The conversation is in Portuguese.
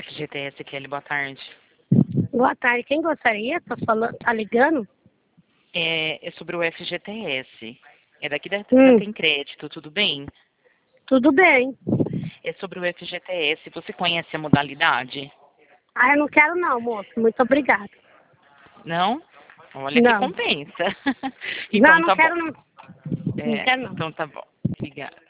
FGTS, Kelly, boa tarde. Boa tarde. Quem gostaria? Tá ligando? É sobre o FGTS. É daqui da Tem Crédito, tudo bem? Tudo bem. É sobre o FGTS. Você conhece a modalidade? Ah, eu não quero não, moço. Muito obrigada. Não? Olha que Não. compensa. Não, Então não tá bom. quero não. Não É, quero não. então tá bom. Obrigada.